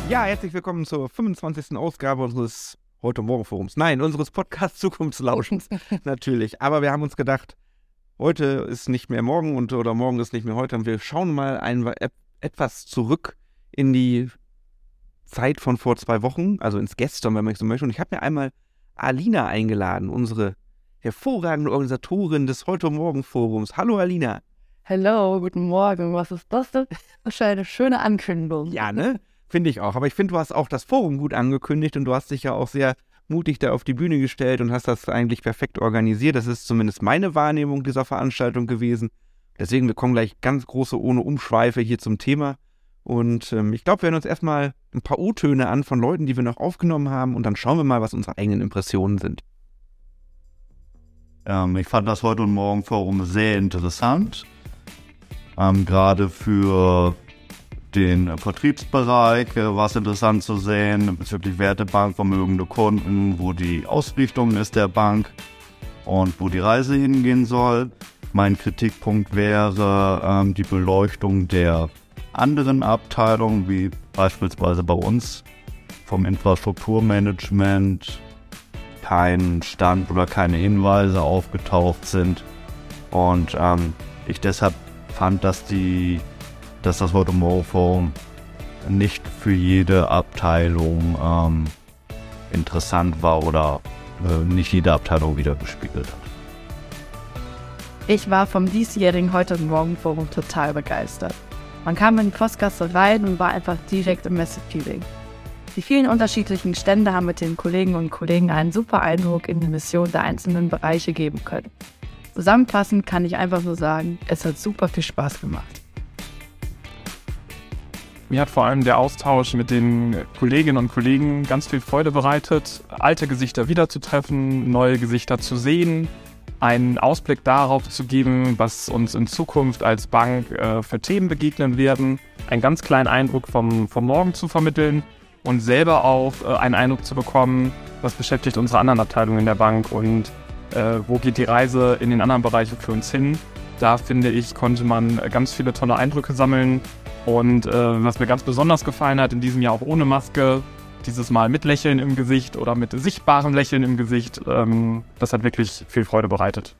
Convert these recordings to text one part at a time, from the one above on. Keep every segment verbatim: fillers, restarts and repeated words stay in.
Ja, herzlich willkommen zur fünfundzwanzigsten Ausgabe unseres Heute-Morgen-Forums. Nein, unseres Podcast Zukunftslauschens natürlich. Aber wir haben uns gedacht, heute ist nicht mehr morgen und oder morgen ist nicht mehr heute. Und wir schauen mal ein, etwas zurück in die Zeit von vor zwei Wochen, also ins Gestern, wenn man so möchte. Und ich habe mir einmal Alina eingeladen, unsere hervorragende Organisatorin des Heute-Morgen-Forums. Hallo Alina. Hallo, guten Morgen. Was ist das denn? Das ist eine schöne Ankündigung. Ja, ne? Finde ich auch. Aber ich finde, du hast auch das Forum gut angekündigt und du hast dich ja auch sehr mutig da auf die Bühne gestellt und hast das eigentlich perfekt organisiert. Das ist zumindest meine Wahrnehmung dieser Veranstaltung gewesen. Deswegen, wir kommen gleich ganz große, ohne Umschweife hier zum Thema. Und ähm, ich glaube, wir hören uns erstmal ein paar O-Töne an von Leuten, die wir noch aufgenommen haben. Und dann schauen wir mal, was unsere eigenen Impressionen sind. Ähm, ich fand das Heute und Morgen Forum sehr interessant. Ähm, gerade für den Vertriebsbereich äh, war es interessant zu sehen, bezüglich Wertebank, vermögende Kunden, wo die Ausrichtung ist der Bank und wo die Reise hingehen soll. Mein Kritikpunkt wäre ähm, die Beleuchtung der anderen Abteilungen, wie beispielsweise bei uns vom Infrastrukturmanagement kein Stand oder keine Hinweise aufgetaucht sind. Und ähm, ich deshalb fand, dass die dass das Heute-Morgen-Forum nicht für jede Abteilung ähm, interessant war oder äh, nicht jede Abteilung wiedergespiegelt hat. Ich war vom diesjährigen Heute-Morgen-Forum total begeistert. Man kam in die Postgasse rein und war einfach direkt im Messe-Feeling. Die vielen unterschiedlichen Stände haben mit den Kolleginnen und Kollegen einen super Eindruck in die Mission der einzelnen Bereiche geben können. Zusammenfassend kann ich einfach nur sagen, es hat super viel Spaß gemacht. Mir hat vor allem der Austausch mit den Kolleginnen und Kollegen ganz viel Freude bereitet, alte Gesichter wiederzutreffen, neue Gesichter zu sehen, einen Ausblick darauf zu geben, was uns in Zukunft als Bank äh, für Themen begegnen werden, einen ganz kleinen Eindruck vom, vom Morgen zu vermitteln und selber auch äh, einen Eindruck zu bekommen, was beschäftigt unsere anderen Abteilungen in der Bank und äh, wo geht die Reise in den anderen Bereichen für uns hin. Da, finde ich, konnte man ganz viele tolle Eindrücke sammeln. Und äh, was mir ganz besonders gefallen hat, in diesem Jahr auch ohne Maske, dieses Mal mit Lächeln im Gesicht oder mit sichtbarem Lächeln im Gesicht, ähm, das hat wirklich viel Freude bereitet.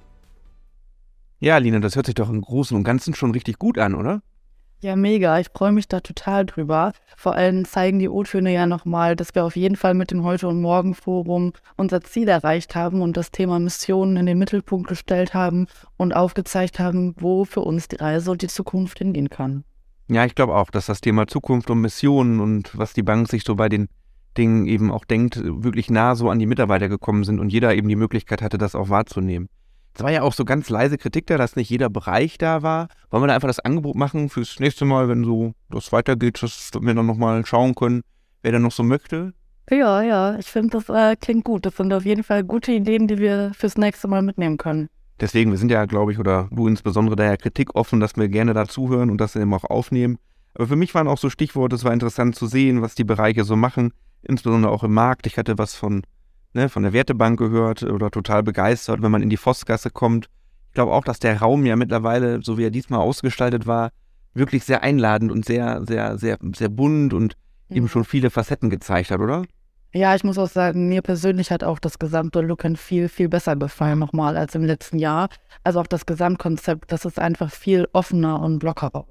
Ja, Alina, das hört sich doch im Großen und Ganzen schon richtig gut an, oder? Ja, mega. Ich freue mich da total drüber. Vor allem zeigen die O-Töne ja nochmal, dass wir auf jeden Fall mit dem Heute- und Morgen-Forum unser Ziel erreicht haben und das Thema Missionen in den Mittelpunkt gestellt haben und aufgezeigt haben, wo für uns die Reise und die Zukunft hingehen kann. Ja, ich glaube auch, dass das Thema Zukunft und Missionen und was die Bank sich so bei den Dingen eben auch denkt, wirklich nah so an die Mitarbeiter gekommen sind und jeder eben die Möglichkeit hatte, das auch wahrzunehmen. Es war ja auch so ganz leise Kritik da, dass nicht jeder Bereich da war. Wollen wir da einfach das Angebot machen fürs nächste Mal, wenn so das weitergeht, dass wir dann nochmal schauen können, wer da noch so möchte? Ja, ja, ich finde, das äh, klingt gut. Das sind auf jeden Fall gute Ideen, die wir fürs nächste Mal mitnehmen können. Deswegen, wir sind ja, glaube ich, oder du insbesondere daher kritikoffen, dass wir gerne da zuhören und das eben auch aufnehmen. Aber für mich waren auch so Stichworte, es war interessant zu sehen, was die Bereiche so machen, insbesondere auch im Markt. Ich hatte was von, ne, von der Wertebank gehört oder total begeistert, wenn man in die Vossgasse kommt. Ich glaube auch, dass der Raum ja mittlerweile, so wie er diesmal ausgestaltet war, wirklich sehr einladend und sehr, sehr, sehr, sehr bunt und mhm. eben schon viele Facetten gezeigt hat, oder? Ja, ich muss auch sagen, mir persönlich hat auch das gesamte Look and Feel viel besser gefallen nochmal als im letzten Jahr. Also auch das Gesamtkonzept, das ist einfach viel offener und lockerer war.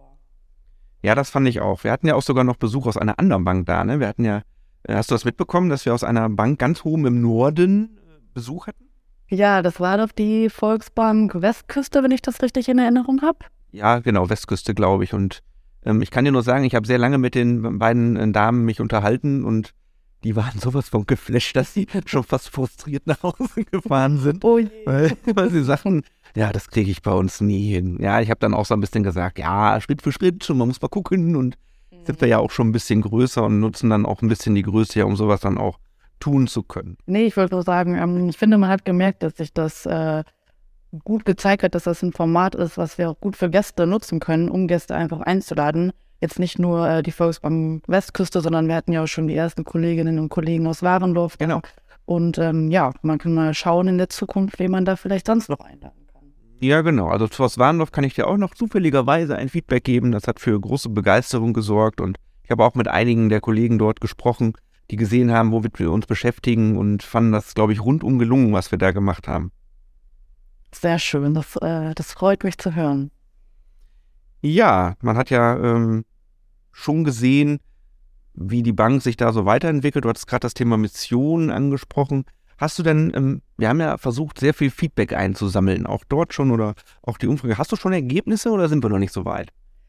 Ja, das fand ich auch. Wir hatten ja auch sogar noch Besuch aus einer anderen Bank da, ne? Wir hatten ja, hast du das mitbekommen, dass wir aus einer Bank ganz oben im Norden Besuch hatten? Ja, das war doch die Volksbank Westküste, wenn ich das richtig in Erinnerung habe. Ja, genau, Westküste, glaube ich. Und ähm, ich kann dir nur sagen, ich habe sehr lange mit den beiden äh, Damen mich unterhalten und die waren sowas von geflasht, dass sie schon fast frustriert nach Hause gefahren sind. Oh je. Weil, weil sie sagten, ja, das kriege ich bei uns nie hin. Ja, ich habe dann auch so ein bisschen gesagt, ja, Schritt für Schritt und man muss mal gucken und mhm. sind wir ja auch schon ein bisschen größer und nutzen dann auch ein bisschen die Größe ja, um sowas dann auch tun zu können. Nee, ich wollte nur sagen, ähm, ich finde, man hat gemerkt, dass sich das äh, gut gezeigt hat, dass das ein Format ist, was wir auch gut für Gäste nutzen können, um Gäste einfach einzuladen. Jetzt nicht nur äh, die Volksbank Westküste, sondern wir hatten ja auch schon die ersten Kolleginnen und Kollegen aus Warendorf. Genau. Und ähm, ja, man kann mal schauen in der Zukunft, wen man da vielleicht sonst noch einladen kann. Ja, genau. Also zu Warendorf kann ich dir auch noch zufälligerweise ein Feedback geben. Das hat für große Begeisterung gesorgt und Ich habe auch mit einigen der Kollegen dort gesprochen, die gesehen haben, womit wir uns beschäftigen und fanden das, glaube ich, rundum gelungen, was wir da gemacht haben. Sehr schön, das, äh, das freut mich zu hören. Ja, man hat ja ähm, schon gesehen, wie die Bank sich da so weiterentwickelt. Du hattest gerade das Thema Mission angesprochen. Hast du denn, ähm, wir haben ja versucht, sehr viel Feedback einzusammeln, auch dort schon oder auch die Umfrage. Hast du schon Ergebnisse oder sind wir noch nicht so weit?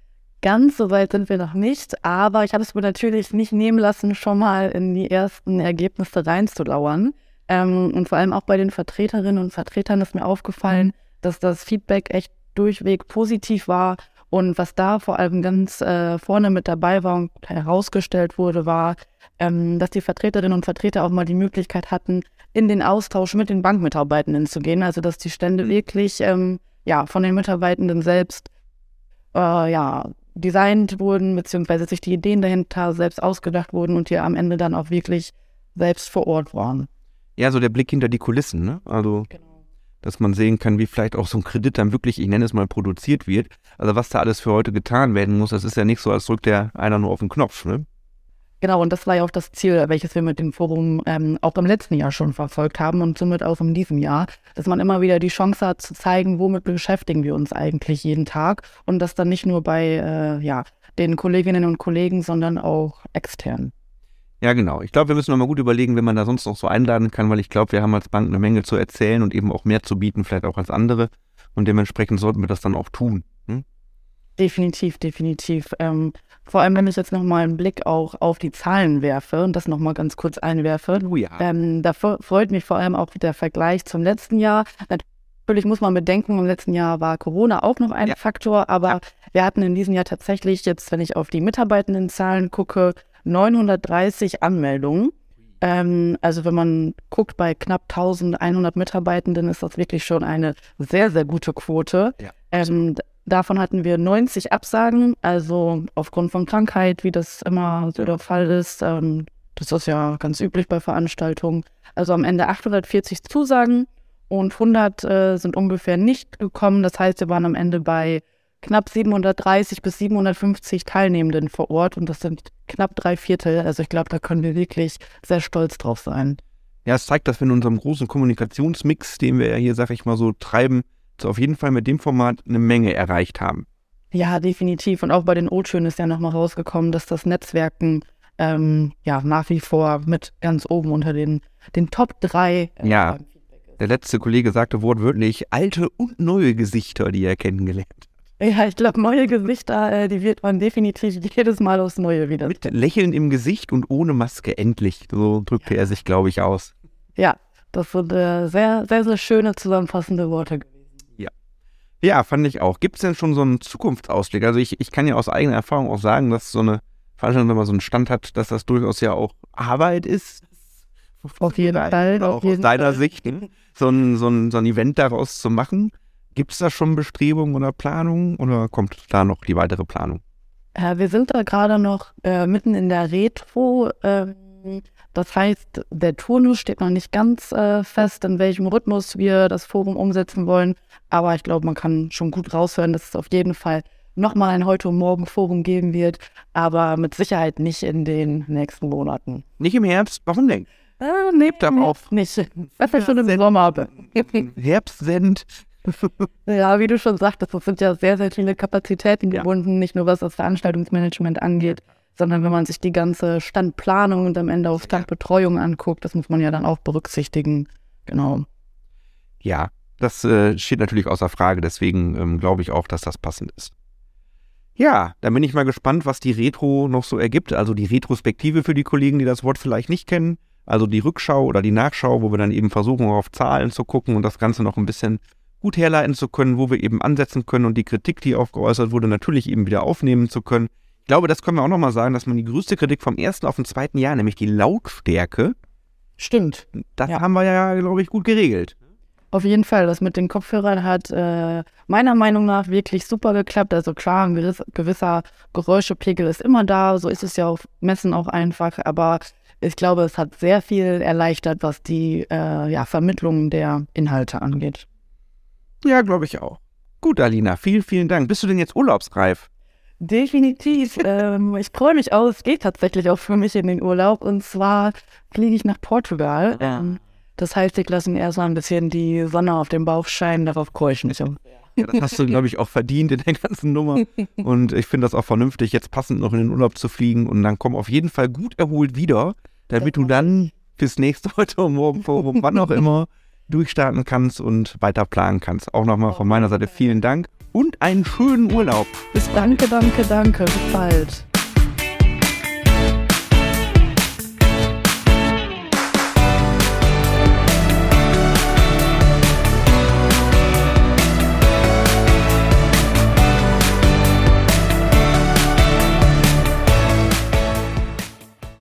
Ganz so weit sind wir noch nicht, aber ich habe es mir natürlich nicht nehmen lassen, schon mal in die ersten Ergebnisse reinzulauern. Ähm, und vor allem auch bei den Vertreterinnen und Vertretern ist mir aufgefallen, dass das Feedback echt durchweg positiv war. Und was da vor allem ganz äh, vorne mit dabei war und herausgestellt wurde, war, ähm, dass die Vertreterinnen und Vertreter auch mal die Möglichkeit hatten, in den Austausch mit den Bankmitarbeitenden zu gehen. Also dass die Stände wirklich ähm, ja, von den Mitarbeitenden selbst äh, ja, designt wurden, beziehungsweise sich die Ideen dahinter selbst ausgedacht wurden und die am Ende dann auch wirklich selbst vor Ort waren. Ja, so der Blick hinter die Kulissen, ne? Also, Genau. dass man sehen kann, wie vielleicht auch so ein Kredit dann wirklich, ich nenne es mal, produziert wird. Also was da alles für heute getan werden muss, das ist ja nicht so, als drückt der einer nur auf den Knopf, ne? Genau, und das war ja auch das Ziel, welches wir mit dem Forum ähm, auch im letzten Jahr schon verfolgt haben und somit auch in diesem Jahr, dass man immer wieder die Chance hat zu zeigen, womit beschäftigen wir uns eigentlich jeden Tag und das dann nicht nur bei äh, ja, den Kolleginnen und Kollegen, sondern auch extern. Ja, genau. Ich glaube, wir müssen noch mal gut überlegen, wenn man da sonst noch so einladen kann, weil ich glaube, wir haben als Bank eine Menge zu erzählen und eben auch mehr zu bieten, vielleicht auch als andere. Und dementsprechend sollten wir das dann auch tun. Hm? Definitiv, definitiv. Ähm, vor allem, wenn ich jetzt nochmal einen Blick auch auf die Zahlen werfe und das nochmal ganz kurz einwerfe. Oh ja. Ähm, da freut mich vor allem auch der Vergleich zum letzten Jahr. Natürlich muss man bedenken, im letzten Jahr war Corona auch noch ein Ja. Faktor, aber ja. wir hatten in diesem Jahr tatsächlich jetzt, wenn ich auf die Mitarbeitendenzahlen gucke, neunhundertdreißig Anmeldungen. Ähm, also wenn man guckt, bei knapp eintausendeinhundert Mitarbeitenden ist das wirklich schon eine sehr, sehr gute Quote. Ja. Ähm, davon hatten wir neunzig Absagen, also aufgrund von Krankheit, wie das immer so der Fall ist. Ähm, das ist ja ganz üblich bei Veranstaltungen. Also am Ende achthundertvierzig Zusagen und hundert äh, sind ungefähr nicht gekommen. Das heißt, wir waren am Ende bei knapp siebenhundertdreißig bis siebenhundertfünfzig Teilnehmenden vor Ort und das sind knapp drei Viertel. Also ich glaube, da können wir wirklich sehr stolz drauf sein. Ja, es zeigt, dass wir in unserem großen Kommunikationsmix, den wir ja hier, sag ich mal so, treiben, so auf jeden Fall mit dem Format eine Menge erreicht haben. Ja, definitiv. Und auch bei den O-Tönen ist ja nochmal rausgekommen, dass das Netzwerken ähm, ja nach wie vor mit ganz oben unter den, den Top drei äh, Ja, der letzte Kollege sagte wortwörtlich, alte und neue Gesichter, die er kennengelernt hat. Ja, ich glaube, neue Gesichter, äh, die wird man definitiv jedes Mal aufs Neue wieder. Mit Lächeln im Gesicht und ohne Maske, endlich. So drückte Ja. er sich, glaube ich, aus. Ja, das sind äh, sehr, sehr, sehr schöne zusammenfassende Worte gewesen. Ja, fand ich auch. Gibt es denn schon so einen Zukunftsausblick? Also ich, ich kann ja aus eigener Erfahrung auch sagen, dass so eine Veranstaltung, wenn man so einen Stand hat, dass das durchaus ja auch Arbeit ist. Auf jeden Fall. Auch auf jeden aus deiner Fall. Sicht, ne? so, ein, so, ein, so ein Event daraus zu machen. Gibt es da schon Bestrebungen oder Planungen oder kommt da noch die weitere Planung? Äh, wir sind da gerade noch äh, mitten in der Retro. Ähm, das heißt, der Turnus steht noch nicht ganz äh, fest, in welchem Rhythmus wir das Forum umsetzen wollen. Aber ich glaube, man kann schon gut raushören, dass es auf jeden Fall nochmal ein Heute- und Morgen-Forum geben wird. Aber mit Sicherheit nicht in den nächsten Monaten. Nicht im Herbst? Warum denn? Äh, nee, darauf. nicht. Das ist schon im Sommer. Herbstsend. Ja, wie du schon sagtest, es sind ja sehr, sehr viele Kapazitäten Ja. gebunden, nicht nur was das Veranstaltungsmanagement angeht, sondern wenn man sich die ganze Standplanung und am Ende auch Standbetreuung anguckt, das muss man ja dann auch berücksichtigen. Genau. Ja, das äh, steht natürlich außer Frage, deswegen ähm, glaube ich auch, dass das passend ist. Ja, dann bin ich mal gespannt, was die Retro noch so ergibt, also die Retrospektive für die Kollegen, die das Wort vielleicht nicht kennen, also die Rückschau oder die Nachschau, wo wir dann eben versuchen, auf Zahlen zu gucken und das Ganze noch ein bisschen gut herleiten zu können, wo wir eben ansetzen können und die Kritik, die auch geäußert wurde, natürlich eben wieder aufnehmen zu können. Ich glaube, das können wir auch nochmal sagen, dass man die größte Kritik vom ersten auf den zweiten Jahr, nämlich die Lautstärke, Stimmt. das Ja. haben wir ja, glaube ich, gut geregelt. Auf jeden Fall, das mit den Kopfhörern hat äh, meiner Meinung nach wirklich super geklappt. Also klar, ein gewiss, gewisser Geräuschepegel ist immer da, so ist es ja auf Messen auch einfach, aber ich glaube, es hat sehr viel erleichtert, was die äh, ja, Vermittlung der Inhalte angeht. Ja, glaube ich auch. Gut, Alina, vielen, vielen Dank. Bist du denn jetzt urlaubsreif? Definitiv. ähm, ich freue mich auch. Es geht tatsächlich auch für mich in den Urlaub. Und zwar fliege ich nach Portugal. Ja. Ähm, das heißt, ich lasse mir erstmal ein bisschen die Sonne auf den Bauch scheinen. Darauf freue ich mich. Ja, das hast du, glaube ich, auch verdient in der ganzen Nummer. Und ich finde das auch vernünftig, jetzt passend noch in den Urlaub zu fliegen. Und dann komm auf jeden Fall gut erholt wieder, damit du dann fürs nächste heute und morgen Forum, wann auch immer, durchstarten kannst und weiter planen kannst. Auch nochmal von meiner Seite vielen Dank und einen schönen Urlaub. Bis danke, danke, danke. Bis bald.